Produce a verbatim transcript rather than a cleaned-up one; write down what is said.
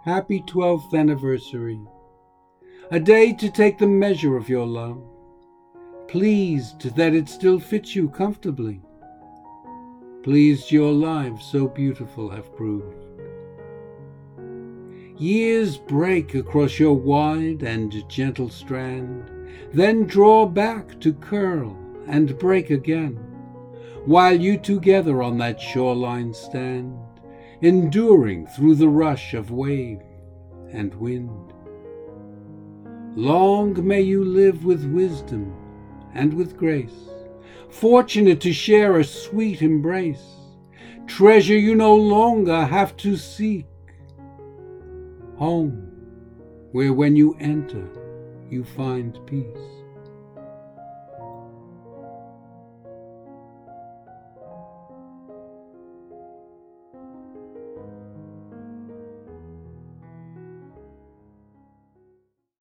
Happy twelfth anniversary, a day to take the measure of your love, pleased that it still fits you comfortably, pleased your lives so beautiful have proved. Years break across your wide and gentle strand, then draw back to curl and break again, while you together on that shoreline stand, enduring through the rush of wave and wind. Long may you live with wisdom and with grace, fortunate to share a sweet embrace, treasure you no longer have to seek, home where when you enter you find peace.